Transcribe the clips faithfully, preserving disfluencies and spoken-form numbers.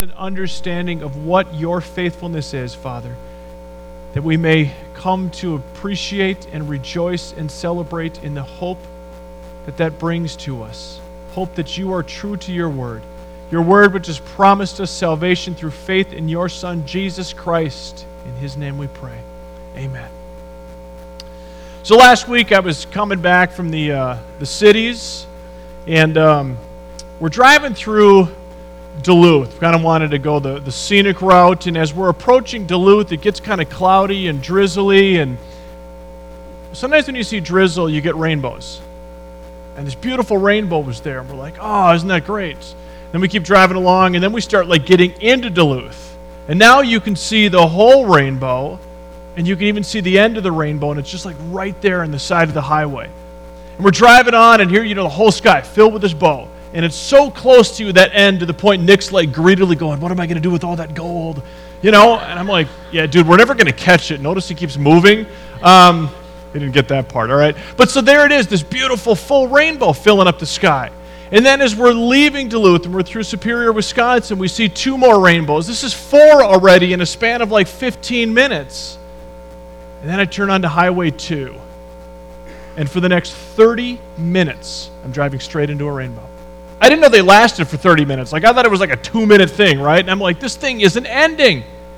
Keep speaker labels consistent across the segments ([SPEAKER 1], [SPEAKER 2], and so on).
[SPEAKER 1] an understanding of what your faithfulness is, Father, that we may come to appreciate and rejoice and celebrate in the hope that that brings to us. Hope that you are true to your word. Your word which has promised us salvation through faith in your Son, Jesus Christ. In his name we pray. Amen. So last week I was coming back from the uh, the cities, and um, we're driving through Duluth. Kind of wanted to go the, the scenic route, and as we're approaching Duluth, it gets kind of cloudy and drizzly, and sometimes when you see drizzle, you get rainbows. And this beautiful rainbow was there, and we're like, oh, isn't that great? Then we keep driving along, and then we start like getting into Duluth. And now you can see the whole rainbow, and you can even see the end of the rainbow, and it's just like right there on the side of the highway. And we're driving on, and here, you know, the whole sky filled with this bow. And it's so close to that end to the point Nick's like greedily going, what am I going to do with all that gold? You know, and I'm like, yeah, dude, we're never going to catch it. Notice he keeps moving. Um, he didn't get that part, all right? But so there it is, this beautiful full rainbow filling up the sky. And then as we're leaving Duluth and we're through Superior, Wisconsin, we see two more rainbows. This is four already in a span of like fifteen minutes. And then I turn onto Highway two. And for the next thirty minutes, I'm driving straight into a rainbow. I didn't know they lasted for thirty minutes. Like, I thought it was like a two-minute thing, right? And I'm like, this thing isn't ending.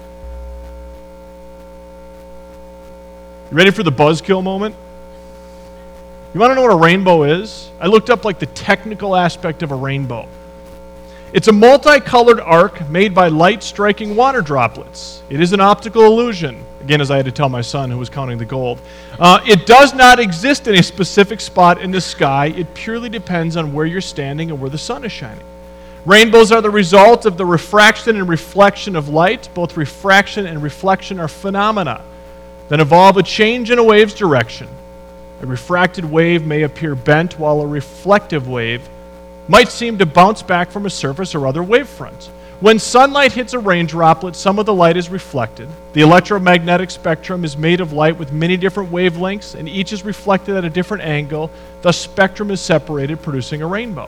[SPEAKER 1] You ready for the buzzkill moment? You want to know what a rainbow is? I looked up like the technical aspect of a rainbow. It's a multicolored arc made by light striking water droplets. It is an optical illusion. Again, as I had to tell my son who was counting the gold. Uh, it does not exist in a specific spot in the sky. It purely depends on where you're standing and where the sun is shining. Rainbows are the result of the refraction and reflection of light. Both refraction and reflection are phenomena that involve a change in a wave's direction. A refracted wave may appear bent, while a reflective wave might seem to bounce back from a surface or other wavefront. When sunlight hits a rain droplet, some of the light is reflected. The electromagnetic spectrum is made of light with many different wavelengths, and each is reflected at a different angle. The spectrum is separated, producing a rainbow.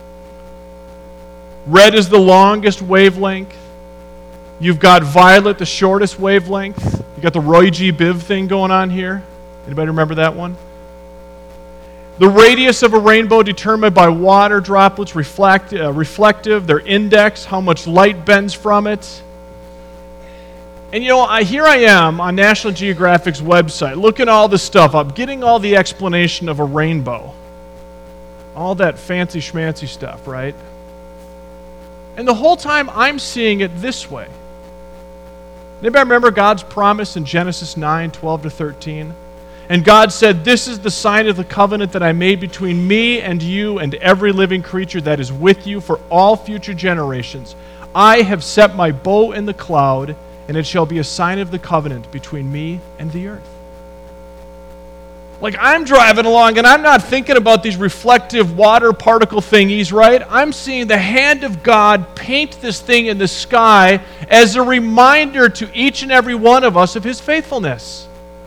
[SPEAKER 1] Red is the longest wavelength. You've got violet, the shortest wavelength. You got the Roy G. Biv thing going on here. Anybody remember that one? The radius of a rainbow determined by water droplets, reflect, uh, reflective, their index, how much light bends from it. And you know, I, here I am on National Geographic's website, looking all this stuff up, getting all the explanation of a rainbow. All that fancy schmancy stuff, right? And the whole time I'm seeing it this way. Anybody remember God's promise in Genesis nine, twelve to thirteen? And God said, this is the sign of the covenant that I made between me and you and every living creature that is with you for all future generations. I have set my bow in the cloud, and it shall be a sign of the covenant between me and the earth. Like, I'm driving along, and I'm not thinking about these reflective water particle thingies, right? I'm seeing the hand of God paint this thing in the sky as a reminder to each and every one of us of his faithfulness.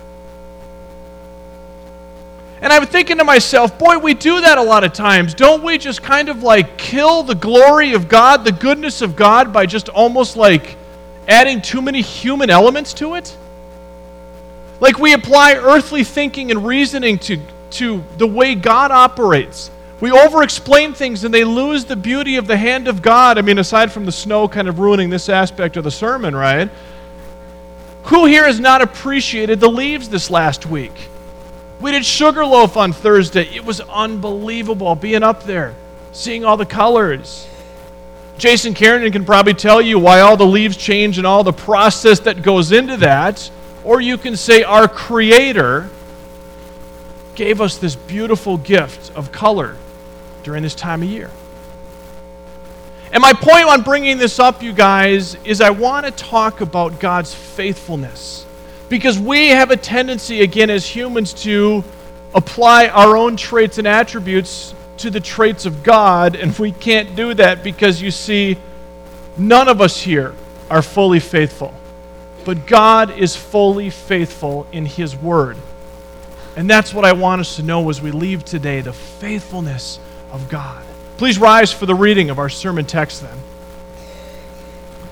[SPEAKER 1] And I'm thinking to myself, boy, we do that a lot of times. Don't we just kind of like kill the glory of God, the goodness of God, by just almost like adding too many human elements to it? Like we apply earthly thinking and reasoning to, to the way God operates. We over-explain things and they lose the beauty of the hand of God. I mean, aside from the snow kind of ruining this aspect of the sermon, right? Who here has not appreciated the leaves this last week? We did Sugarloaf on Thursday. It was unbelievable being up there, seeing all the colors. Jason Kiernan can probably tell you why all the leaves change and all the process that goes into that. Or you can say our Creator gave us this beautiful gift of color during this time of year. And my point on bringing this up, you guys, is I want to talk about God's faithfulness. Because we have a tendency, again, as humans, to apply our own traits and attributes to the traits of God, and we can't do that because, you see, none of us here are fully faithful. But God is fully faithful in his word. And that's what I want us to know as we leave today, the faithfulness of God. Please rise for the reading of our sermon text then.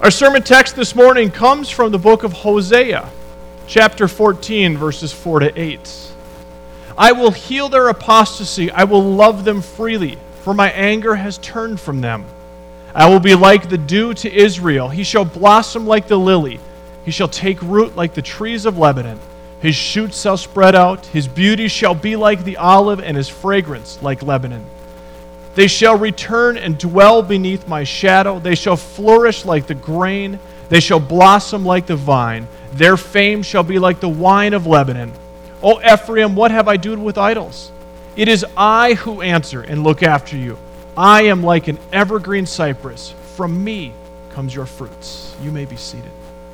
[SPEAKER 1] Our sermon text this morning comes from the book of Hosea, chapter fourteen, verses four to eight. I will heal their apostasy. I will love them freely, for my anger has turned from them. I will be like the dew to Israel. He shall blossom like the lily. He shall take root like the trees of Lebanon. His shoots shall spread out. His beauty shall be like the olive, and his fragrance like Lebanon. They shall return and dwell beneath my shadow. They shall flourish like the grain. They shall blossom like the vine. Their fame shall be like the wine of Lebanon. O Ephraim, what have I done with idols? It is I who answer and look after you. I am like an evergreen cypress. From me comes your fruits. You may be seated.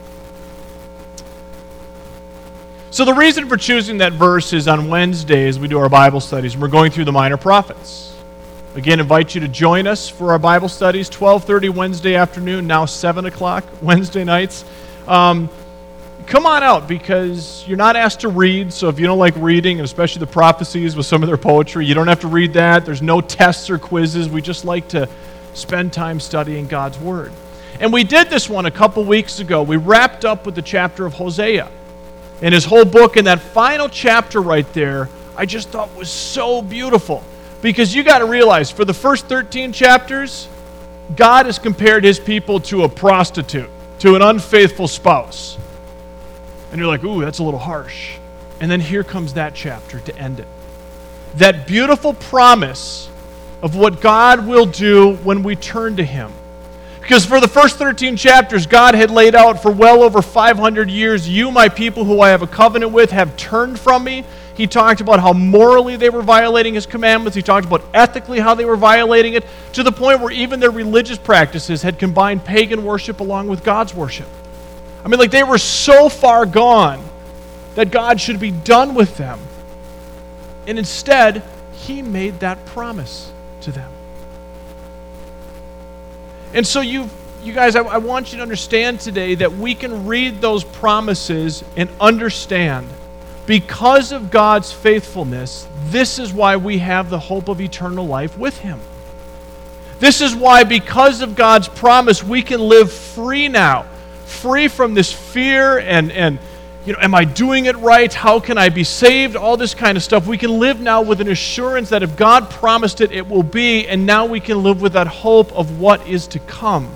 [SPEAKER 1] So the reason for choosing that verse is on Wednesdays we do our Bible studies, and we're going through the Minor Prophets. Again, invite you to join us for our Bible studies, twelve thirty Wednesday afternoon, now seven o'clock Wednesday nights. Um, Come on out, because you're not asked to read, so if you don't like reading, and especially the prophecies with some of their poetry, you don't have to read that. There's no tests or quizzes. We just like to spend time studying God's Word. And we did this one a couple weeks ago. We wrapped up with the chapter of Hosea. And his whole book, and that final chapter right there, I just thought was so beautiful. Because you got to realize, for the first thirteen chapters, God has compared his people to a prostitute, to an unfaithful spouse. And you're like, ooh, that's a little harsh. And then here comes that chapter to end it. That beautiful promise of what God will do when we turn to him. Because for the first thirteen chapters, God had laid out for well over five hundred years, you, my people who I have a covenant with, have turned from me. He talked about how morally they were violating his commandments. He talked about ethically how they were violating it, to the point where even their religious practices had combined pagan worship along with God's worship. I mean, like, they were so far gone that God should be done with them. And instead, he made that promise to them. And so you you guys, I, I want you to understand today that we can read those promises and understand, because of God's faithfulness, this is why we have the hope of eternal life with him. This is why, because of God's promise, we can live free now. Free from this fear and, and, you know, am I doing it right? How can I be saved? All this kind of stuff. We can live now with an assurance that if God promised it, it will be, and now we can live with that hope of what is to come.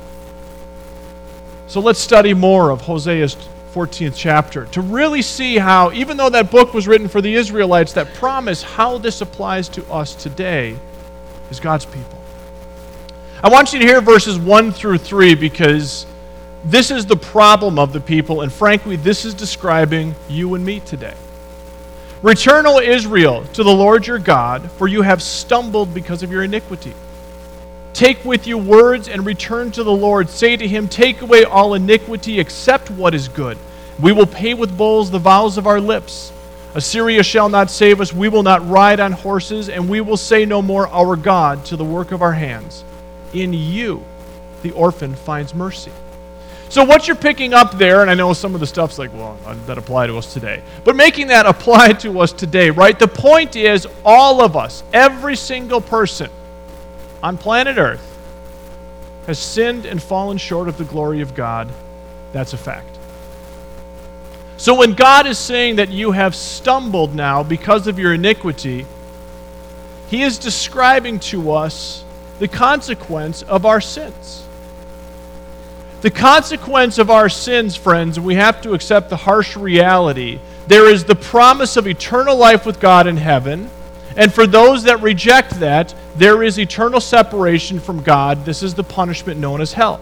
[SPEAKER 1] So let's study more of Hosea's fourteenth chapter to really see how, even though that book was written for the Israelites, that promise, how this applies to us today as God's people. I want you to hear verses one through three, because this is the problem of the people, and frankly, this is describing you and me today. Return, O Israel, to the Lord your God, for you have stumbled because of your iniquity. Take with you words and return to the Lord. Say to him, take away all iniquity, except what is good. We will pay with bulls the vows of our lips. Assyria shall not save us. We will not ride on horses, and we will say no more, our God, to the work of our hands. In you, the orphan finds mercy. So what you're picking up there, and I know some of the stuff's like, well, that apply to us today. But making that apply to us today, right? The point is, all of us, every single person on planet Earth has sinned and fallen short of the glory of God. That's a fact. So when God is saying that you have stumbled now because of your iniquity, he is describing to us the consequence of our sins. The consequence of our sins, friends, we have to accept the harsh reality. There is the promise of eternal life with God in heaven, and for those that reject that, there is eternal separation from God. This is the punishment known as hell.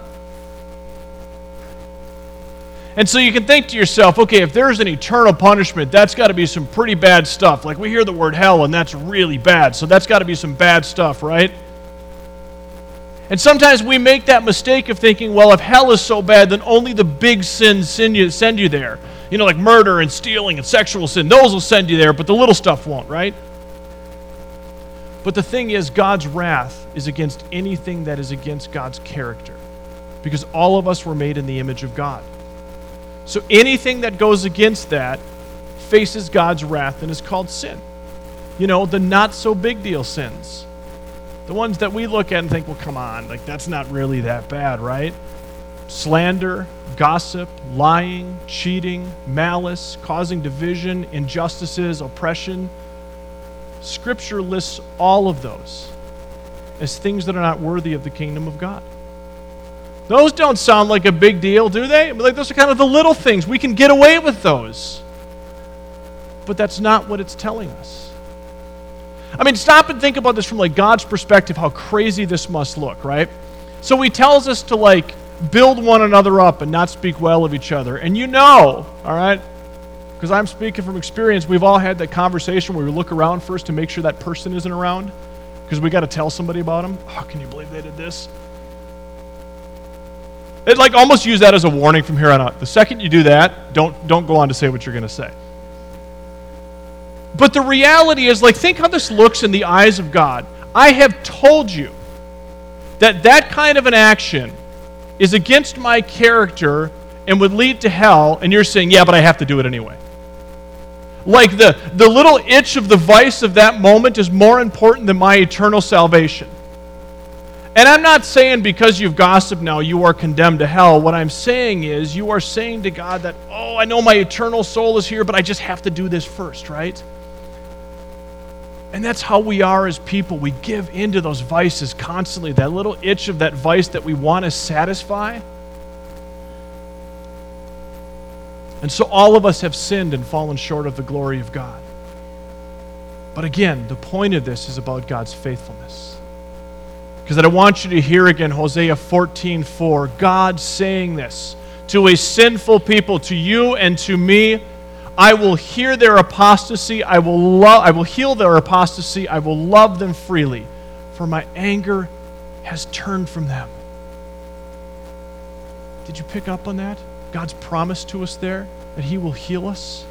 [SPEAKER 1] And so you can think to yourself, okay, if there's an eternal punishment, that's got to be some pretty bad stuff. Like, we hear the word hell, and that's really bad, so that's got to be some bad stuff, right? And sometimes we make that mistake of thinking, well, if hell is so bad, then only the big sins send you, send you there. You know, like murder and stealing and sexual sin. Those will send you there, but the little stuff won't, right? But the thing is, God's wrath is against anything that is against God's character, because all of us were made in the image of God. So anything that goes against that faces God's wrath and is called sin. You know, the not-so-big-deal sins. The ones that we look at and think, well, come on, like, that's not really that bad, right? slander, gossip, lying, cheating, malice, causing division, injustices, oppression. Scripture lists all of those as things that are not worthy of the kingdom of God. Those don't sound like a big deal, do they? Like, those are kind of the little things. We can get away with those. But that's not what it's telling us. I mean, stop and think about this from like God's perspective, how crazy this must look, right? So he tells us to like build one another up and not speak well of each other. And you know, all right, because I'm speaking from experience, we've all had that conversation where we look around first to make sure that person isn't around because we got to tell somebody about them. Oh, can you believe they did this? It like almost use that as a warning from here on out. The second you do that, don't don't go on to say what you're going to say. But the reality is, like, think how this looks in the eyes of God. I have told you that that kind of an action is against my character and would lead to hell, and you're saying, yeah, but I have to do it anyway. Like the, the little itch of the vice of that moment is more important than my eternal salvation. And I'm not saying because you've gossiped now you are condemned to hell. What I'm saying is you are saying to God that, oh, I know my eternal soul is here, but I just have to do this first, right? And that's how we are as people. We give into those vices constantly, that little itch of that vice that we want to satisfy. And so all of us have sinned and fallen short of the glory of God. But again, the point of this is about God's faithfulness. Because I want you to hear again Hosea fourteen four, God saying this to a sinful people, to you and to me. I will hear their apostasy, I will love I will heal their apostasy, I will love them freely, for my anger has turned from them. Did you pick up on that? God's promise to us there that he will heal us.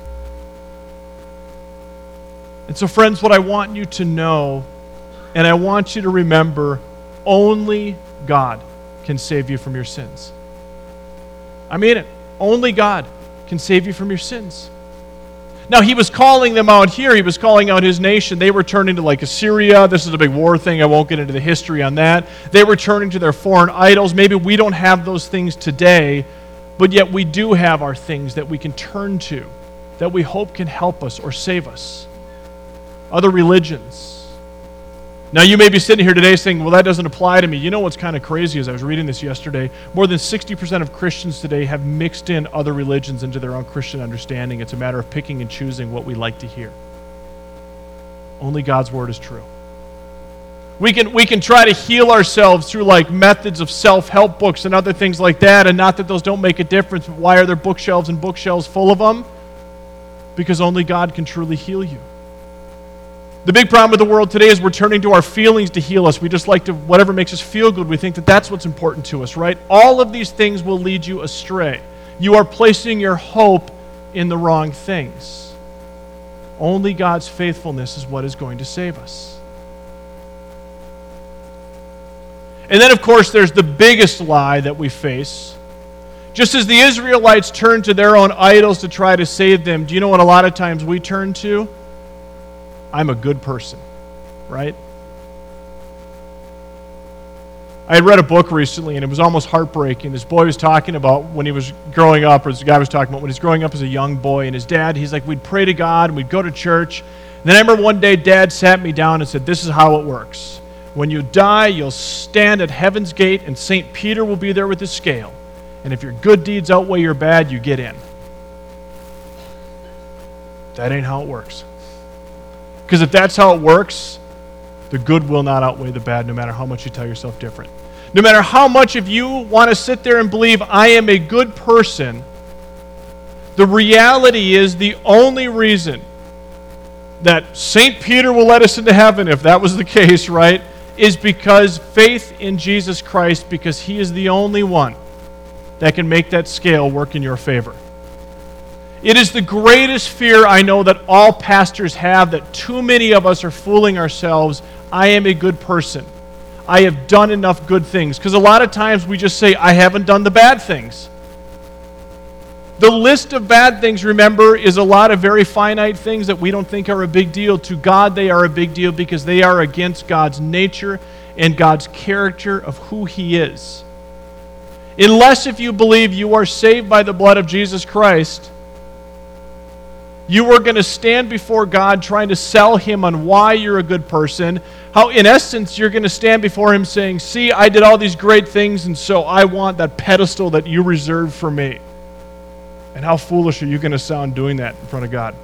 [SPEAKER 1] And so friends, what I want you to know, and I want you to remember, only God can save you from your sins. I mean it. Only God can save you from your sins. Now, he was calling them out here. He was calling out his nation. They were turning to like Assyria. This is a big war thing. I won't get into the history on that. They were turning to their foreign idols. Maybe we don't have those things today, but yet we do have our things that we can turn to, that we hope can help us or save us. Other religions. Now, you may be sitting here today saying, well, that doesn't apply to me. You know what's kind of crazy is I was reading this yesterday. More than sixty percent of Christians today have mixed in other religions into their own Christian understanding. It's a matter of picking and choosing what we like to hear. Only God's word is true. We can, we can try to heal ourselves through like methods of self-help books and other things like that, and not that those don't make a difference, but why are there bookshelves and bookshelves full of them? Because only God can truly heal you. The big problem with the world today is we're turning to our feelings to heal us. We just like to, whatever makes us feel good, we think that that's what's important to us, right? All of these things will lead you astray. You are placing your hope in the wrong things. Only God's faithfulness is what is going to save us. And then, of course, there's the biggest lie that we face. Just as the Israelites turned to their own idols to try to save them, do you know what a lot of times we turn to? I'm a good person, right? I had read a book recently, and it was almost heartbreaking. This boy was talking about when he was growing up, or this guy was talking about when he was growing up as a young boy, and his dad, he's like, we'd pray to God, and we'd go to church. And then I remember one day, Dad sat me down and said, this is how it works. When you die, you'll stand at heaven's gate, and Saint Peter will be there with his scale. And if your good deeds outweigh your bad, you get in. That ain't how it works. Because if that's how it works, the good will not outweigh the bad, no matter how much you tell yourself different. No matter how much if you want to sit there and believe, I am a good person, the reality is the only reason that Saint Peter will let us into heaven, if that was the case, right, is because faith in Jesus Christ, because he is the only one that can make that scale work in your favor. It is the greatest fear I know that all pastors have, that too many of us are fooling ourselves. I am a good person. I have done enough good things. Because a lot of times we just say, I haven't done the bad things. The list of bad things, remember, is a lot of very finite things that we don't think are a big deal. To God, they are a big deal because they are against God's nature and God's character of who he is. Unless if you believe you are saved by the blood of Jesus Christ, you are going to stand before God trying to sell Him on why you're a good person. How, in essence, you're going to stand before Him saying, see, I did all these great things, and so I want that pedestal that you reserved for me. And how foolish are you going to sound doing that in front of God?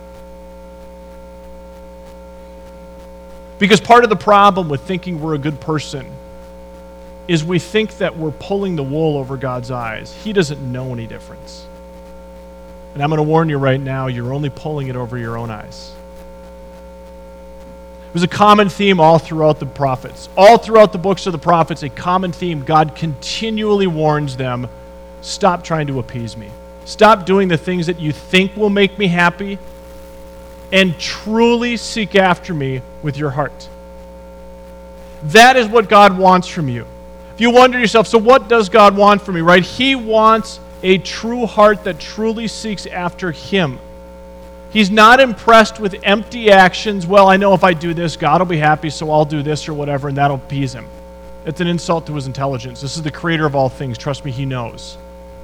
[SPEAKER 1] Because part of the problem with thinking we're a good person is we think that we're pulling the wool over God's eyes. He doesn't know any difference. And I'm going to warn you right now, you're only pulling it over your own eyes. There's a common theme all throughout the prophets. All throughout the books of the prophets, a common theme. God continually warns them, stop trying to appease me. Stop doing the things that you think will make me happy, and truly seek after me with your heart. That is what God wants from you. If you wonder to yourself, so what does God want from me, right? He wants a true heart that truly seeks after Him. He's not impressed with empty actions. Well, I know if I do this, God will be happy, so I'll do this or whatever, and that'll appease Him. It's an insult to His intelligence. This is the creator of all things. Trust me, He knows.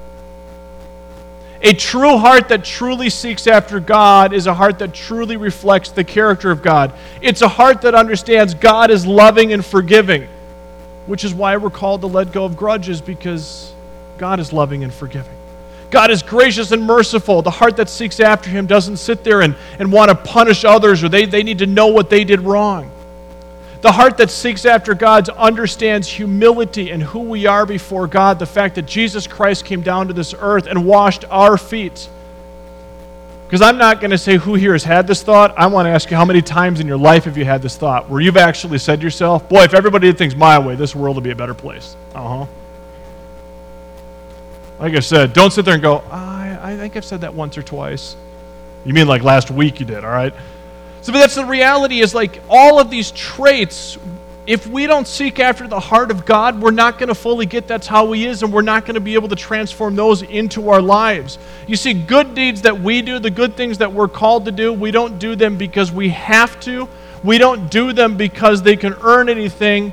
[SPEAKER 1] A true heart that truly seeks after God is a heart that truly reflects the character of God. It's a heart that understands God is loving and forgiving, which is why we're called to let go of grudges, because God is loving and forgiving. God is gracious and merciful. The heart that seeks after Him doesn't sit there and, and want to punish others, or they, they need to know what they did wrong. The heart that seeks after God understands humility and who we are before God, the fact that Jesus Christ came down to this earth and washed our feet. Because I'm not going to say who here has had this thought. I want to ask you, how many times in your life have you had this thought where you've actually said to yourself, boy, if everybody did things my way, this world would be a better place. Uh-huh. Like I said, don't sit there and go, I, I think I've said that once or twice. You mean like last week you did, all right? So but that's the reality, is like all of these traits, if we don't seek after the heart of God, we're not going to fully get that's how He is, and we're not going to be able to transform those into our lives. You see, good deeds that we do, the good things that we're called to do, we don't do them because we have to. We don't do them because they can earn anything.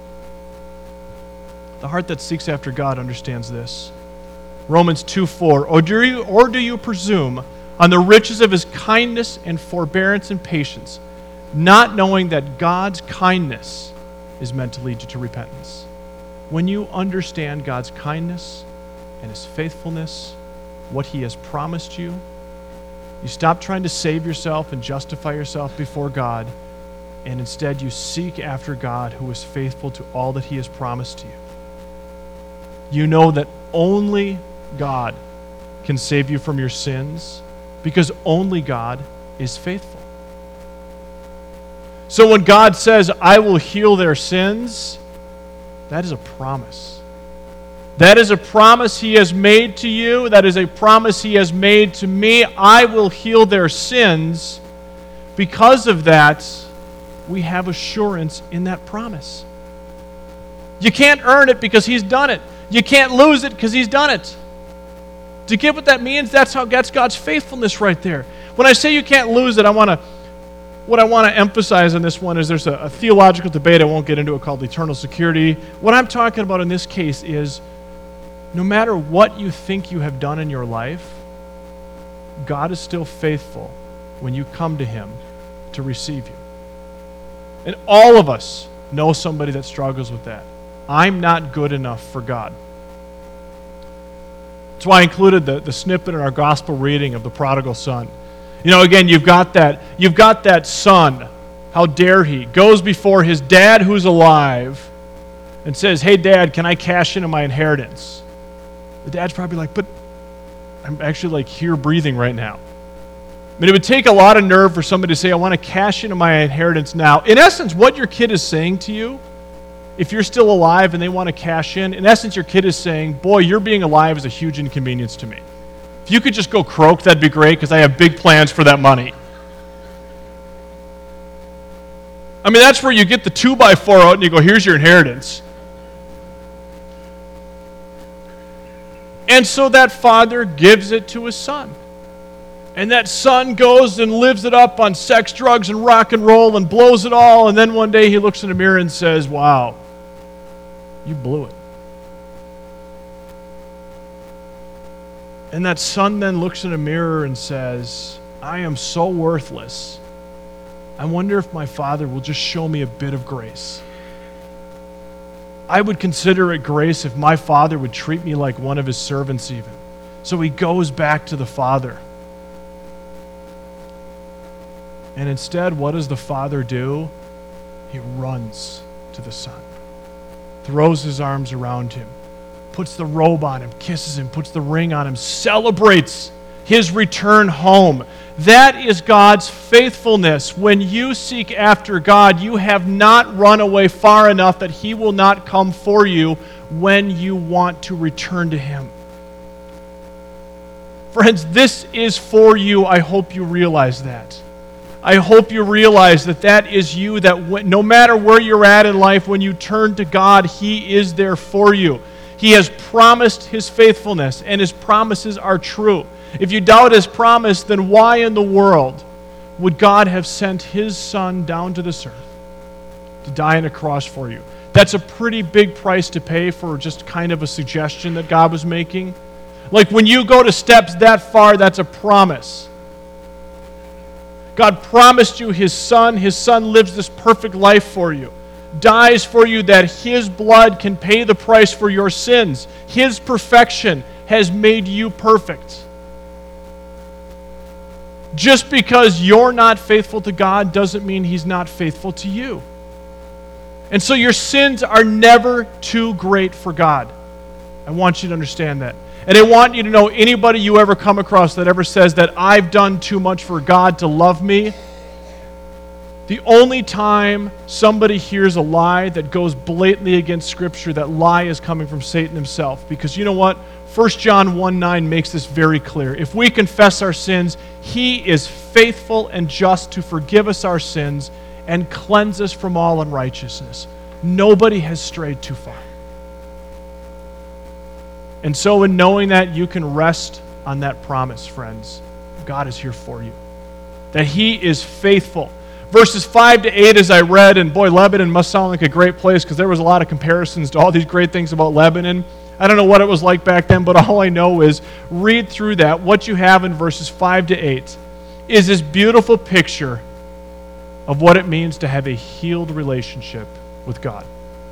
[SPEAKER 1] The heart that seeks after God understands this. Romans two four, or do you, or do you presume on the riches of His kindness and forbearance and patience, not knowing that God's kindness is meant to lead you to repentance? When you understand God's kindness and His faithfulness, what He has promised you, you stop trying to save yourself and justify yourself before God, and instead you seek after God, who is faithful to all that He has promised to you. You know that only God can save you from your sins, because only God is faithful. So when God says, I will heal their sins, that is a promise. That is a promise He has made to you. That is a promise He has made to me. I will heal their sins. Because of that, we have assurance in that promise. You can't earn it because He's done it. You can't lose it because He's done it. To get what that means, that's how that's God's faithfulness right there. When I say you can't lose it, I want to, what I want to emphasize on this one is there's a, a theological debate I won't get into it called eternal security. What I'm talking about in this case is no matter what you think you have done in your life, God is still faithful when you come to Him to receive you. And all of us know somebody that struggles with that. I'm not good enough for God. That's why I included the, the snippet in our gospel reading of the prodigal son. You know, again, you've got that, you've got that son, how dare he, goes before his dad who's alive and says, hey, Dad, can I cash into my inheritance? The dad's probably like, but I'm actually like here breathing right now. I mean, it would take a lot of nerve for somebody to say, I want to cash into my inheritance now. In essence, what your kid is saying to you, if you're still alive and they want to cash in, in essence, your kid is saying, boy, your being alive is a huge inconvenience to me. If you could just go croak, that'd be great, because I have big plans for that money. I mean, that's where you get the two by four out and you go, here's your inheritance. And so that father gives it to his son. And that son goes and lives it up on sex, drugs, and rock and roll and blows it all. And then one day he looks in the mirror and says, wow, you blew it. And that son then looks in a mirror and says, I am so worthless. I wonder if my father will just show me a bit of grace. I would consider it grace if my father would treat me like one of his servants even. So he goes back to the father. And instead, what does the father do? He runs to the son, throws his arms around him, puts the robe on him, kisses him, puts the ring on him, celebrates his return home. That is God's faithfulness. When you seek after God, you have not run away far enough that He will not come for you when you want to return to Him. Friends, this is for you. I hope you realize that. I hope you realize that that is you, that when, no matter where you're at in life, when you turn to God, He is there for you. He has promised His faithfulness, and His promises are true. If you doubt His promise, then why in the world would God have sent His Son down to this earth to die on a cross for you? That's a pretty big price to pay for just kind of a suggestion that God was making. Like when you go to steps that far, that's a promise. God promised you His Son. His Son lives this perfect life for you, dies for you that His blood can pay the price for your sins. His perfection has made you perfect. Just because you're not faithful to God doesn't mean He's not faithful to you. And so your sins are never too great for God. I want you to understand that. And I want you to know, anybody you ever come across that ever says that I've done too much for God to love me, the only time somebody hears a lie that goes blatantly against Scripture, that lie is coming from Satan himself. Because you know what? First John one nine makes this very clear. If we confess our sins, He is faithful and just to forgive us our sins and cleanse us from all unrighteousness. Nobody has strayed too far. And so in knowing that, you can rest on that promise, friends. God is here for you. That He is faithful. Verses five to eight as I read, and boy, Lebanon must sound like a great place because there was a lot of comparisons to all these great things about Lebanon. I don't know what it was like back then, but all I know is read through that. What you have in verses five to eight is this beautiful picture of what it means to have a healed relationship with God.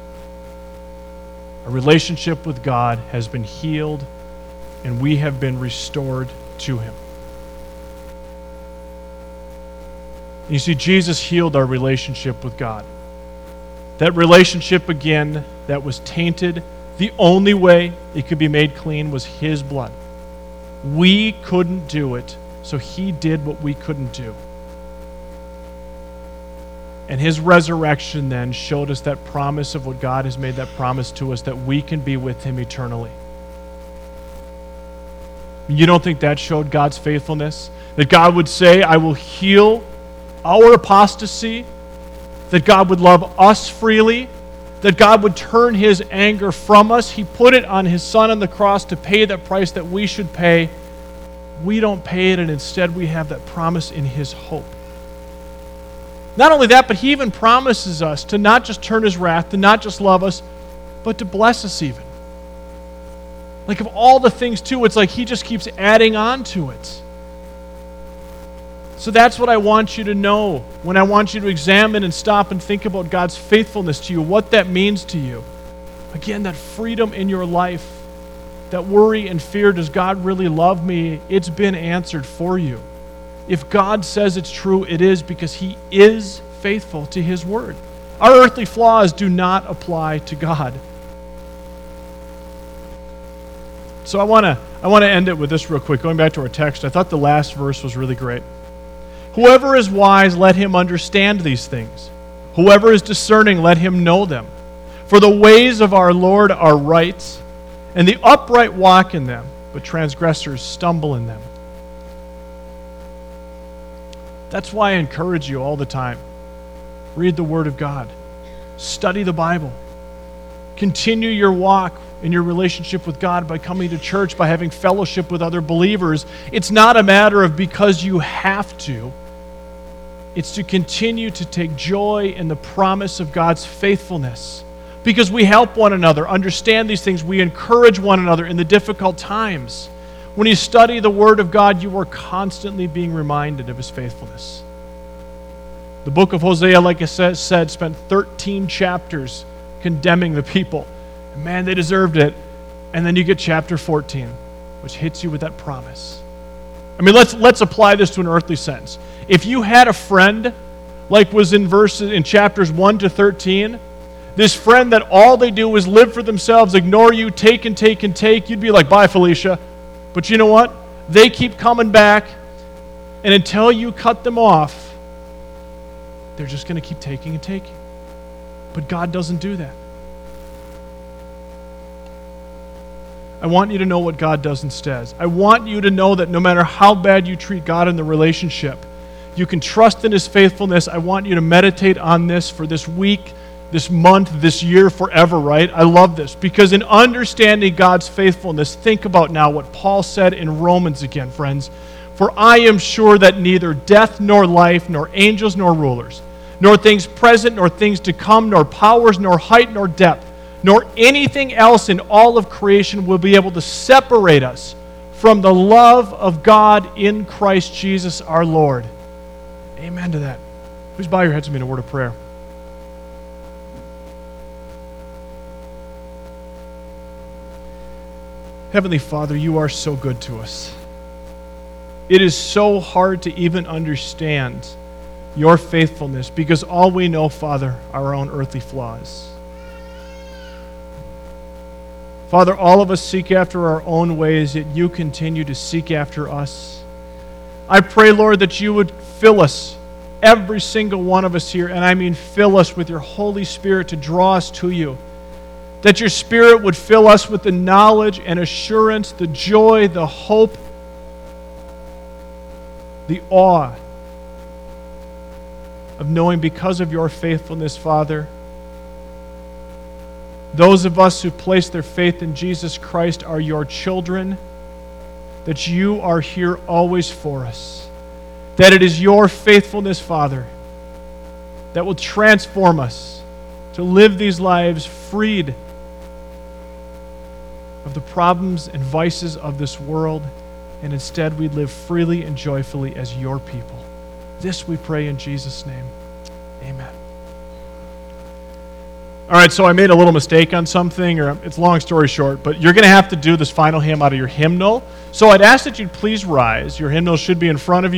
[SPEAKER 1] A relationship with God has been healed, and we have been restored to Him. And you see, Jesus healed our relationship with God. That relationship, again, that was tainted, the only way it could be made clean was His blood. We couldn't do it, so He did what we couldn't do. And His resurrection then showed us that promise of what God has made that promise to us, that we can be with Him eternally. You don't think that showed God's faithfulness? That God would say, I will heal our apostasy, that God would love us freely, that God would turn His anger from us. He put it on His Son on the cross to pay that price that we should pay. We don't pay it, and instead we have that promise in His hope. Not only that, but He even promises us to not just turn His wrath, to not just love us, but to bless us even. Like of all the things too, it's like He just keeps adding on to it. So that's what I want you to know when I want you to examine and stop and think about God's faithfulness to you, what that means to you. Again, that freedom in your life, that worry and fear, does God really love me? It's been answered for you. If God says it's true, it is, because He is faithful to His word. Our earthly flaws do not apply to God. So I want to I want to end it with this real quick. Going back to our text, I thought the last verse was really great. Whoever is wise, let him understand these things. Whoever is discerning, let him know them. For the ways of our Lord are right, and the upright walk in them, but transgressors stumble in them. That's why I encourage you all the time. Read the Word of God. Study the Bible. Continue your walk in your relationship with God by coming to church, by having fellowship with other believers. It's not a matter of because you have to. It's to continue to take joy in the promise of God's faithfulness. Because we help one another understand these things. We encourage one another in the difficult times. When you study the Word of God, you are constantly being reminded of His faithfulness. The book of Hosea, like I said, spent thirteen chapters condemning the people. And man, they deserved it. And then you get chapter fourteen, which hits you with that promise. I mean, let's let's apply this to an earthly sense. If you had a friend, like was in verses in chapters one to thirteen, this friend that all they do is live for themselves, ignore you, take and take and take, you'd be like, bye, Felicia. But you know what? They keep coming back, and until you cut them off, they're just going to keep taking and taking. But God doesn't do that. I want you to know what God does instead. I want you to know that no matter how bad you treat God in the relationship, you can trust in His faithfulness. I want you to meditate on this for this week, this month, this year, forever, right? I love this. Because in understanding God's faithfulness, think about now what Paul said in Romans again, friends. For I am sure that neither death nor life, nor angels nor rulers, nor things present, nor things to come, nor powers, nor height, nor depth, nor anything else in all of creation will be able to separate us from the love of God in Christ Jesus our Lord. Amen to that. Please bow your heads with me in a word of prayer. Heavenly Father, you are so good to us. It is so hard to even understand your faithfulness because all we know, Father, are our own earthly flaws. Father, all of us seek after our own ways, yet you continue to seek after us. I pray, Lord, that you would fill us, every single one of us here, and I mean fill us with your Holy Spirit to draw us to you. That your Spirit would fill us with the knowledge and assurance, the joy, the hope, the awe of knowing because of your faithfulness, Father, those of us who place their faith in Jesus Christ are your children, that you are here always for us, that it is your faithfulness, Father, that will transform us to live these lives freed of the problems and vices of this world, and instead we live freely and joyfully as your people. This we pray in Jesus' name. Amen. All right, so I made a little mistake on something, or it's a long story short, but you're going to have to do this final hymn out of your hymnal. So I'd ask that you'd please rise. Your hymnal should be in front of you.